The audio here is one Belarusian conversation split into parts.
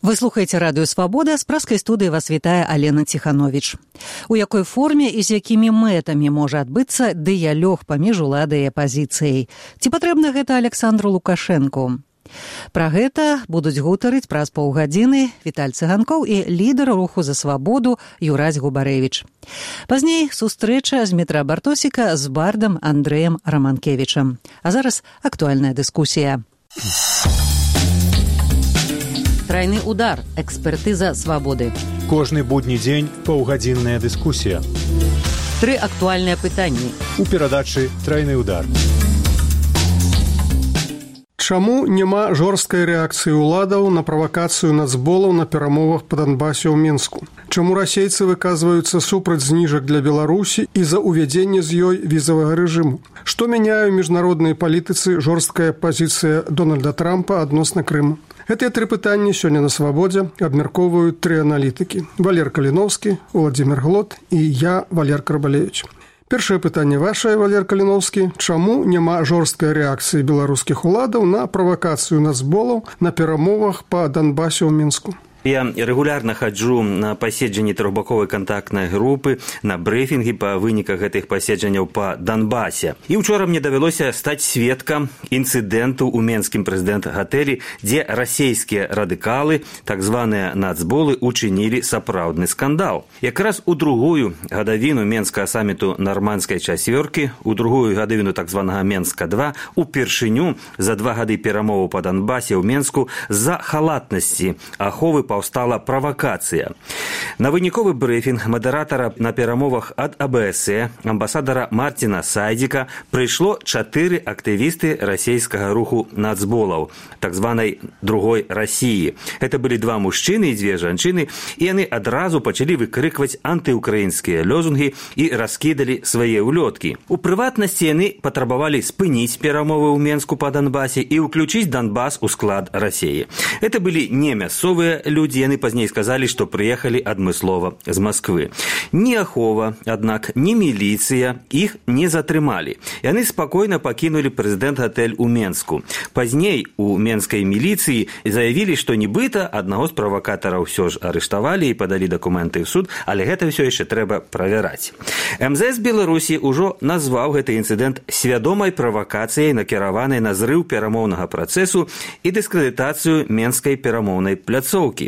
Вы слухаеце радыё «Свабода», з праскай студыі вас вітае Алена Ціхановіч. У якой форме і з якімі мэтамі можа адбыцца дыялог паміж уладай і апазіцыяй? Ці патрэбна гэта Александру Лукашэнку? Пра гэта будуць гутарыць праз паўгадзіны Віталь Цыганкоў і лідар руху за свабоду Юрась Губарэвіч. Пазней сустрэча з метра Бартосіка з бардам Андрэем Раманкевічам. А зараз актуальная дыскусія. Трайны удар. Экспертыза свабоды. Кожны будні дзень паўгадзінная дыскусія. 3 актуальныя пытанні. У перадачы «Трайны удар». Чаму няма жорсткай рэакцыі ўладаў на правакацыю нацболаў на перамовах па Донбасе ў Мінску? Чаму расейцы выказваюцца супраць зніжак для Беларусі і за ўвядзенне з ёй візавага рэжыму? Што мяняе ў міжнароднай палітыцы жорсткая пазіцыя Дональда Трампа адносна Крыма? Гэтыя 3 пытанні сёння на «Свабодзе» абмяркоўваюць 3 аналітыкі. Валер Каліноўскі, Владзімир Глот і я, Валер Карбалевіч. Першае пытанне вашае, Валер Каліноўскі. Чаму няма жорсткай рэакцыі беларускіх уладаў на правакацыю нацболаў на перамовах па Донбасе ў Мінску? Я регулярно хаджу на паседжанні трохбаковай контактнай групы, на брифінгі па выніках гэтых паседжанняў па Донбасе. І учора мне давялося стаць сведкам інцыдэнту ў Менскім прэзідэнт-гатэлі, дзе расійскія радыкалы, так званыя нацболы, учынілі сапраўдны скандал. Якраз у другую гадавіну Менскага саміту нармандскай чацвёркі, у другую гадавіну так званага Менска-2, упершыню за 2 гады перамоваў па Донбасе ў Менску з-за халатнасці аховы паўстала правакацыя. На выніковы брыфінг мадэратара на перамовах ад АБС, амбасадара Мартина Сайдзіка, прыйшло 4 актывісты расійскага руху нацболаў, так званай другой Расіі. Гэта былі 2 мужчыны і 2 жанчыны, і яны адразу пачалі выкрыкваць антыукраінскія лозунгі і раскідалі свае ўлёткі. У прыватнасці яны патрабавалі спыніць перамовы ў Менску па Донбасе і ўключыць Донбас у склад Расіі. Гэта былі не мясцовыя людзі, яны пазней сказалі, што прыехалі адмыслова з Масквы. Ні ахова, аднак, ні міліцыя іх не затрымалі. Яны спакойна пакінулі прэзідэнт-гатэль у Менску. Пазней у менскай міліцыі заявілі, што нібыта аднаго з правакатараў ўсё ж арыштавалі і падалі дакументы ў суд, але гэта ўсё яшчэ трэба правяраць. МЗС Беларусі ўжо назваў гэты інцыдэнт свядомай правакацыяй, накіраванай на зрыў перамоўнага працэсу і дыскрэдытацыю менскай перамоўнай пляцоўкі.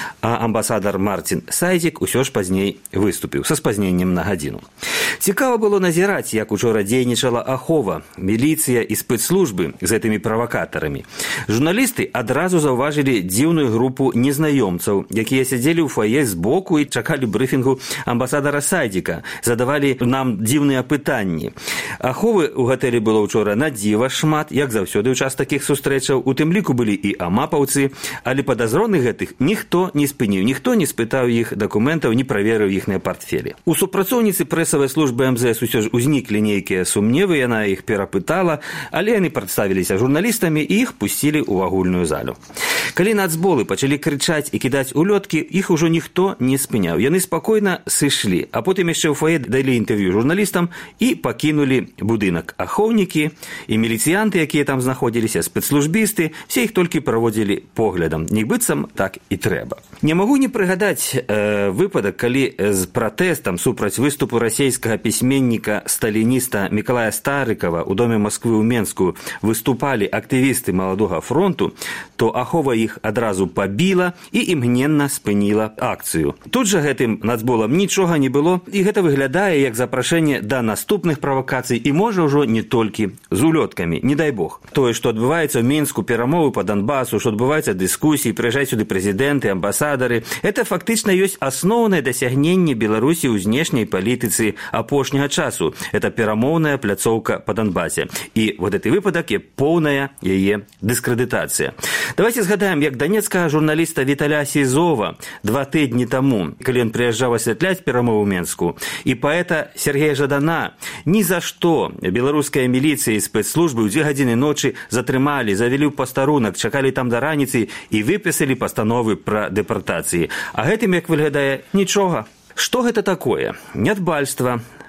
А амбасадар Мартин Сайдзік усё ж пазней выступіў са спазненнем на гадзіну. Цікава было назіраць, як учора дзейнічала ахова, міліцыя і спецслужбы з гэтымі правакатарамі. Журналісты адразу заўважылі дзіўную групу незнаёмцаў, якія сядзелі ў фае збоку і чакалі брыфінгу амбасадара Сайдзіка, задавалі нам дзіўныя пытанні. Аховы ў гатэлі было ўчора на дзіва шмат, як заўсёды ў час такіх сустрэчаў, у тым ліку былі і амапаўцы, але падазроных гэтых ніхто не спыніў, ніхто не спытаў іх дакументаў, не праверыў іхныя партфелі. У супрацоўніцы прэсавай службы МЗС усё ж узніклі нейкія сумневы, яна іх перапытала, але яны прадставіліся журналістамі і іх пусцілі ў агульную залю. Калі нацболы пачалі крычаць і кідаць улёткі, іх ужо ніхто не спыняў. Яны спакойна сышлі, а потым яшчэ ў фае далі інтэрв'ю журналістам і пакінулі будынак. Ахоўнікі і міліцыянты, якія там знаходзіліся, спецслужбісты, все іх толькі праводзілі поглядам. Нібыццам так і трэба. Не магу не прыгадаць выпадак, калі з пратэстам супраць выступу расійскага пісьменніка-сталініста Мікалая Старыкава ў доме Масквы ў Менску выступалі актывісты Маладога фронту, то ахова іх адразу пабіла і імгненна спыніла акцыю. Тут жа гэтым нацболам нічога не было, і гэта выглядае як запрашэнне да наступных правакацый і можа ўжо не толькі з улёткамі, не дай бог. Тое, што адбываецца ў Мінску, перамовы па Донбасу, што адбываецца дыскусіі, прыязджаюць сюды прэзідэнты, амбасадары, это фактычна ёсць асноўнае дасягненне Беларусі ў знешняй палітыцы апошняга часу. Это перамоўная пляцоўка па Донбасе. І вот гэты выпадак є поўная яе дыскрэдытацыя. Давайте згадаем, як данецкага журналіста Віталя Сізова 2 тыдні таму, калі ён прыязджаў асвятляць перамову ў Менску, і паэта Сергея Жадана ні за што беларуская міліцыя і спецслужбы ў 2 гадзіны ночы затрымалі, завялі ў пастарунак, чакалі там да раніцы і выпісалі пастановы пра дэпартацыі. А гэтым, як выглядае, нічога. Што гэта такое? Нядбальства,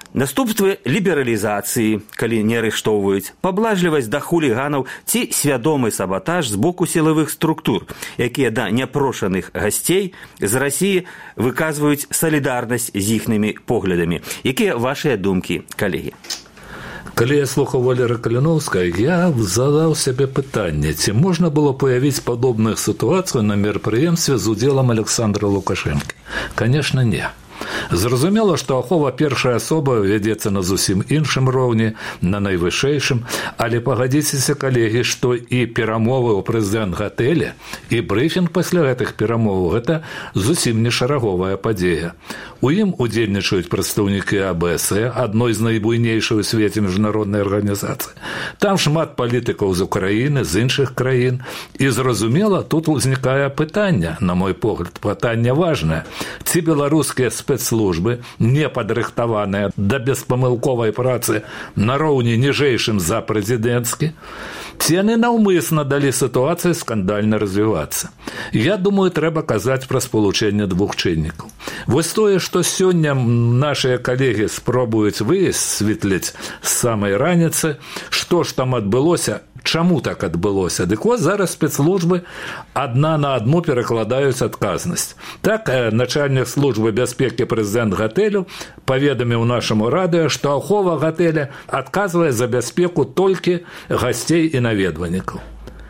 Наступствы лібералізацыі, калі не арыштоўваюць, паблажлівасць да хуліганаў ці свядомы сабатаж з боку сілавых структур, якія да няпрошаных гасцей з Расіі выказваюць салідарнасць з іхнымі поглядамі. Якія вашыя думкі, калегі? Калі я слухаў Валеры Каліноўскай, я задаў сябе пытанне, ці можна было паявіць падобную сітуацыю на мерапрыемстве з удзелам Александра Лукашэнкі? Канешне, не. Зразумела, што ахова першая асоба вядзецца на зусім іншым роўні, на найвышэйшым, але пагадзіцеся, калегі, што і перамовы ў прэзідэнт-гатэле, і брыфінг пасля гэтых перамоваў – гэта зусім не шараговая падзея. У ім удзельнічаюць прадстаўнікі АБС, адной з найбуйнейшых у свеце міжнароднай арганізацыі. Там шмат палітыкаў з Украіны, з іншых краін. І зразумела, тут узнікае пытанне, на мой погляд, пытанне важнае. Ці беларускія спецслужбы, не падрыхтаваныя да беспамылковай працы на роўні ніжэйшым за прэзідэнцкі, ці яны наўмысна далі сітуацыі скандальна развівацца. Я думаю, трэба казаць пра спалучэнне двух чыннікаў. Вось тое, што сёння нашыя калегі спробуюць высветліць з самай раніцы, што ж там адбылося, чаму так адбылося. Дык вось зараз спецслужбы адна на адну перакладаюць адказнасць. Так, начальнік службы бяспекі прэзідэнт-гатэлю паведаміў нашаму радыё, што ахова гатэля адказвае за бяспеку толькі гасцей і наведвальнікаў.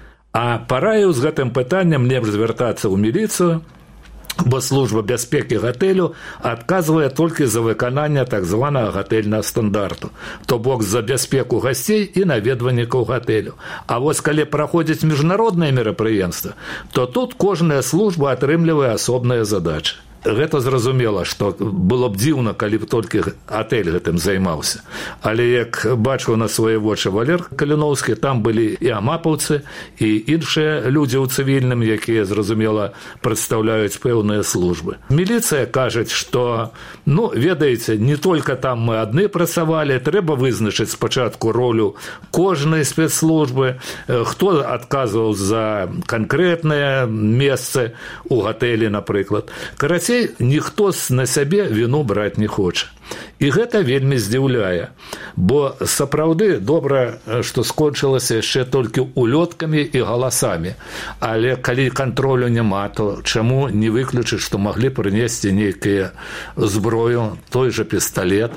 А параіў з гэтым пытаннем лепш звяртацца ў міліцыю, бо служба бяспекі гатэлю адказвае толькі за выкананне так званага гатэльнага стандарту, то бок за бяспеку гасцей і наведвальнікаў гатэлю. А вось калі праходзіць міжнародныя мерапрыемствы, то тут кожная служба атрымлівае асобныя задачы. Гэта зразумела, што было б дзіўна, калі б толькі гатэль гэтым займаўся. Але як бачыў на свае вочы Валер Каліноўскі, там былі і амапаўцы, і іншыя людзі ў цывільным, якія, зразумела, прадстаўляюць пэўныя службы. Міліцыя кажуць, што, ведаеце, не толькі там мы адны працавалі, трэба вызначыць спачатку ролю кожнай спецслужбы, хто адказваў за канкрэтныя месцы ў гатэлі, напрыклад. Карацей, ніхто на сябе віну браць не хоча. І гэта вельмі здзіўляе, бо сапраўды добра, што скончылася яшчэ толькі улёткамі і галасамі. Але калі кантролю няма, то чаму не выключыць, што маглі прынесці нейкія зброю, той жа пісталет,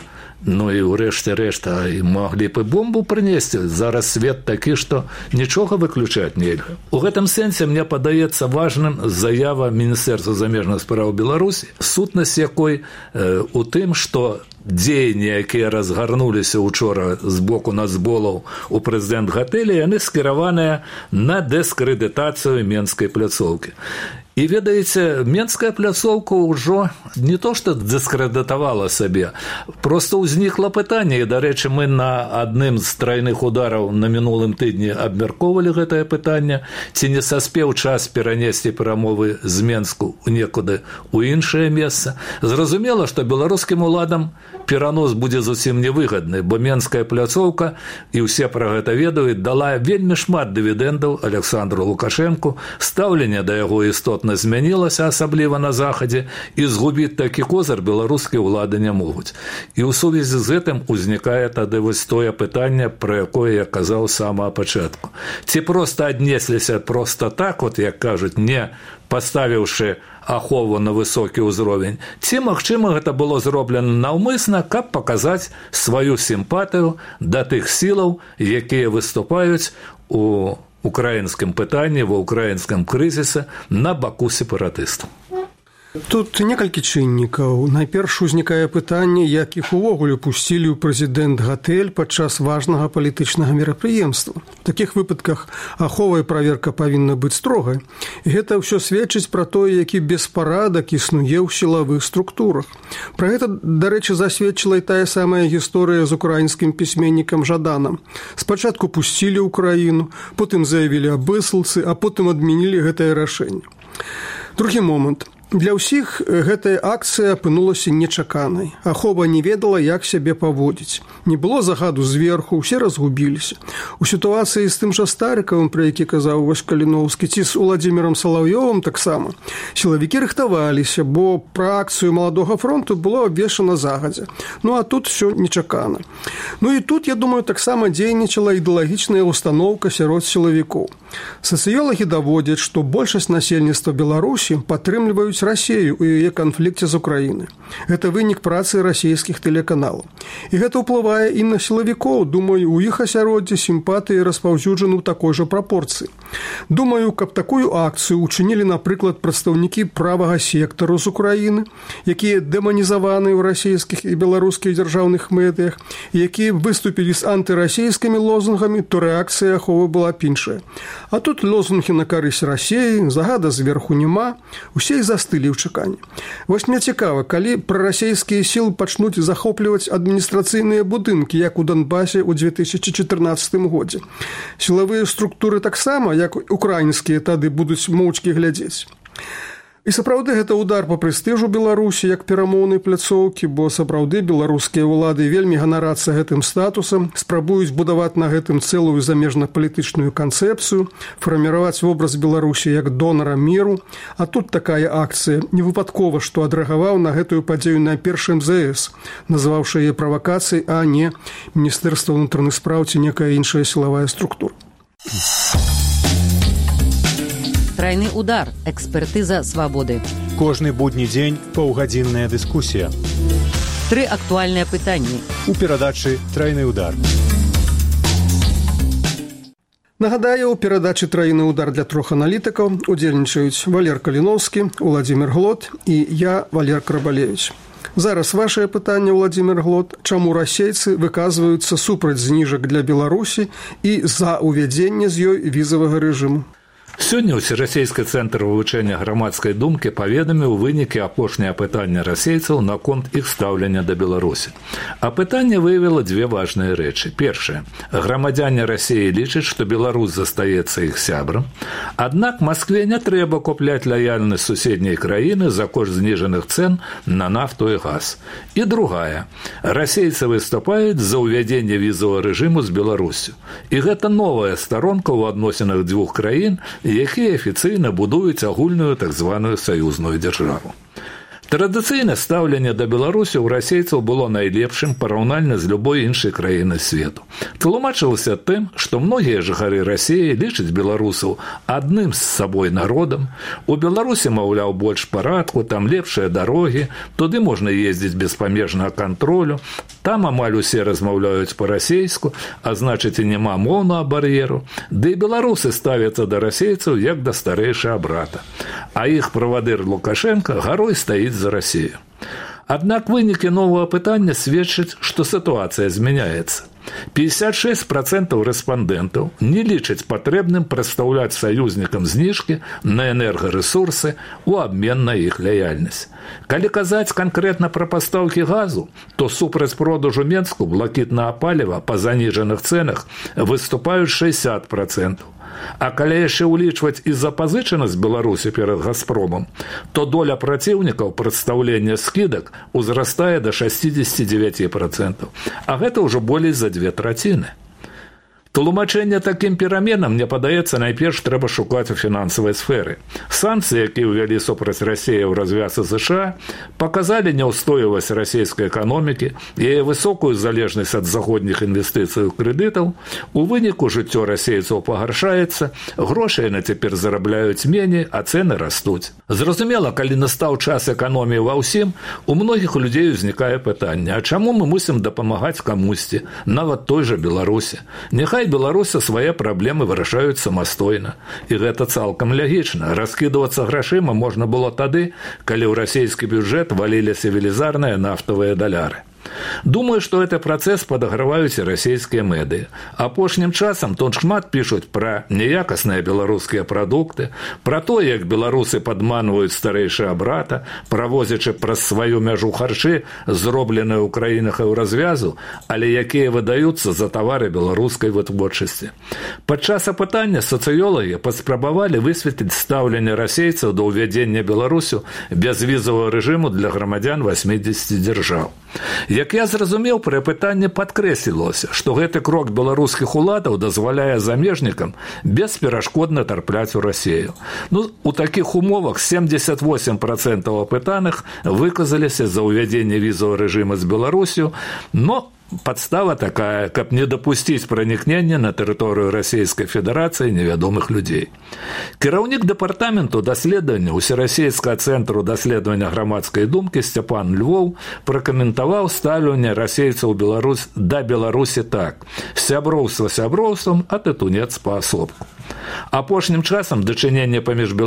і ўрэшце рэшта маглі б і бомбу прынесці. Зараз свет такі, што нічога выключаць нельга. У гэтым сэнсе мне падаецца важным заява Міністэрства замежных спраў Беларусі, сутнасць якой у тым, што дзеянні, якія разгарнуліся учора з боку нацболаў у прэзідэнт-гатэлі, яны скіраваныя на дыскрэдытацыю Менскай пляцоўкі. І, ведаеце, Менская пляцоўка ўжо не то, што дыскрэдытавала сабе, проста ўзнікла пытанне, і, дарэчы, мы на адным з трайных удараў на мінулым тыдні абмяркоўвалі гэтае пытанне, ці не саспеў час перанесці перамовы з Менску некуды ў іншае месца. Зразумела, што беларускім уладам перанос будзе зусім невыгадны, бо Менская пляцоўка, і ўсе пра гэта ведаюць, дала вельмі шмат дывідэндаў Александру Лукашэнку, стаўленне да яго істотна змянілася, асабліва на захадзе, і згубіць такі козыр беларускія ўлады не могуць. І ў сувязі з гэтым узнікае тады вось тое пытанне, пра якое я казаў з самага пачатку. Ці проста аднесліся проста так, як кажуць, не паставіўшы ахову на высокі ўзровень, ці, магчыма, гэта было зроблена наўмысна, каб паказаць сваю сімпатыю да тых сілаў, якія выступаюць у украінскім пытанні, ва ўкраінскім крызісе на баку сепаратыстаў. Тут некалькі чыннікаў. Найперш узнікае пытанне, як іх увогуле пусцілі ў прэзідэнт-гатэль падчас важнага палітычнага мерапрыемства. У такіх выпадках ахова і праверка павінна быць строгай. І гэта ўсё сведчыць пра тое, які беспарадак існуе ў сілавых структурах. Пра гэта, дарэчы, засведчыла і тая самая гісторыя з украінскім пісьменнікам Жаданам. Спачатку пусцілі ў краіну, потым заявілі аб высылцы, а потым адмянілі гэтае рашэнне. Другі момант. Для ўсіх гэтая акцыя апынулася нечаканай. Ахова не ведала, як сябе паводзіць. Не было загаду зверху, усе разгубіліся. У сітуацыі з тым жа Старыкавым, пра які казаў вось Каліноўскі, ці з Уладзімірам Салаўёвым таксама, сілавікі рыхтаваліся, бо пра акцыю Маладога фронту было абвешчана загадзя. Ну, а тут все нечакана. Ну, і тут, я думаю, таксама дзейнічала ідэалагічная установка сярод сілавікоў. Сацыёлагі даводзяць, што большасць насельніцтва Беларусі падтрымліваюць Расею ў яе канфлікце з Украінай. Гэта вынік працы расійскіх тэлеканалаў. І гэта ўплывае і на сілавікоў. Думаю, у іх асяроддзе сімпатыі распаўсюджаны ў такой жа прапорцыі. Думаю, каб такую акцыю учынілі, напрыклад, прадстаўнікі правага сектару з Украіны, якія дэманізаваны ў расійскіх і беларускіх дзяржаўных медыях, якія выступілі з антырасійскімі лозунгамі, то рэакцыя Аховы была б іншая. А тут лозунгі на карысць Расеі, загада зверху няма, усе і застылі ў чаканні. Вось мне цікава, калі прарасейскія сілы пачнуць захопліваць адміністрацыйныя будынкі, як у Донбасе ў 2014 годзе. Сілавыя структуры таксама, як украінскія, тады будуць моўчкі глядзець. І сапраўды гэта удар па прэстыжу Беларусі як перамоўнай пляцоўкі, бо сапраўды беларускія ўлады вельмі ганарацца гэтым статусам, спрабуюць будаваць на гэтым цэлую замежна-палітычную канцэпцыю, фарміраваць вобраз Беларусі як донара міру. А тут такая акцыя не выпадкова, што адрэагаваў на гэтую падзею найперш МЗС, называўшы яе правакацыяй, а не Міністэрства ўнутраных спраў ці некая іншая сілавая структура. Трайны удар. Экспертыза свабоды. Кожны будні дзень паўгадзінная дыскусія. 3 актуальныя пытанні. У перадачы «Трайны удар». Нагадаю, у перадачы «Трайны удар» для 3 аналітыкаў удзельнічаюць Валер Каліноўскі, Уладзімір Глот і я, Валер Крабалевіч. Зараз вашае пытанне, Уладзімір Глот. Чаму расейцы выказваюцца супраць зніжак для Беларусі і за ўвядзенне з ёй візавага рэжыму? Сёння ўсерасійскі цэнтр вывучэння грамадскай думкі паведаміў вынікі апошняе апытання расейцаў наконт іх стаўлення да Беларусі. Апытанне выявіла 2 важныя рэчы. Першае. Грамадзяне Расіі лічаць, што Беларусь застаецца іх сябрам. Аднак Маскве не трэба купляць лаяльнасць суседняй краіны за кошт зніжаных цэн на нафту і газ. І другая. Расейцы выступаюць за ўвядзенне візавага рэжыму з Беларусю. І гэта новая старонка ў адносінах 2 краін, якія афіцыйна будуюць агульную так званую саюзную дзяржаву. Традыцыйнае стаўленне да Беларусі ў расейцаў было найлепшым параўнальна з любой іншай краінай свету. Тлумачылася тым, што многія жыхары Расіі лічаць беларусаў адным з сабой народам. У Беларусі, маўляў, больш парадку, там лепшыя дарогі, туды можна ездзіць без памежнага кантролю, там амаль усе размаўляюць па-расейску, а значыць і няма моўнага бар'еру. Ды і беларусы ставяцца да расейцаў як да старэйшага брата. А іх правадыр Лукашенко гарой стаіць за Расію. Аднак вынікі новага пытання сведчаць, што сітуацыя змяняецца. 56% рэспандэнтаў не лічаць патрэбным прадстаўляць саюзнікам зніжкі на энергарэсурсы ў абмен на іх лаяльнасць. Калі казаць канкрэтна пра пастаўкі газу, то супраць продажу Менску блакітнага паліва па заніжаных цэнах выступаюць 60%. А калі яшчэ ўлічваць і запазычанасць Беларусі перад «Газпромам», то доля праціўнікаў прадстаўлення скідак узрастае да 69%, а гэта ўжо болей за 2/3. Тлумачэнне такім пераменам, мне падаецца, найперш трэба шукаць у фінансавай сферы. Санкцыі, якія ўвялі супраць Расіі ў развязцы ЗША, паказалі няўстойлівасць расійскай эканомікі, яе высокую залежнасць ад заходніх інвестыцый і крэдытаў. У выніку жыццё расейцаў пагаршаецца, грошай яны цяпер зарабляюць меней, а цэны растуць. Зразумела, калі настаў час эканоміі ва ўсім, у многіх людзей узнікае пытанне: а чаму мы мусім дапамагаць камусьці, нават той жа Беларусі? Няхай Беларуся свае праблемы вырашаюць самастойна. І гэта цалкам лягічна. Раскідвацца грашыма можна было тады, калі ў расійскі бюджэт валіліся велізарныя нафтавыя даляры. Думаю, што гэты працэс падаграваюць і расійскія медыі. Апошнім часам тут шмат пішуць пра неякасныя беларускія прадукты, пра тое, як беларусы падманваюць старэйшага брата, правозячы праз сваю мяжу харчы, зробленыя ў краінах еўразвязу, але якія выдаюцца за тавары беларускай вытворчасці. Падчас апытання сацыёлагі паспрабавалі высветліць стаўленне расейцаў да ўвядзення Беларусю бязвізавага рэжыму для грамадзян 80 дзяржаў. Як я зразумеў, пры апытанні падкрэслілася, што гэты крок беларускіх уладаў дазваляе замежнікам бесперашкодна трапляць у Расію. У такіх умовах 78% апытаных выказаліся за ўвядзенне візавага рэжыма з Беларусю, но подстава такая, каб не дапусціць пранікнення на тэрыторыю Расійскай Федэрацыі невядомых людзей. Кіраўнік дэпартаменту даследавання Усерасійскага цэнтру даследавання грамадскай думкі Сцяпан Львоў пракаментаваў стаўленне расейцаў да Беларусі так: сяброўства сяброўствам, а тытунец паасобку. Апошнім часам дачыненне паміж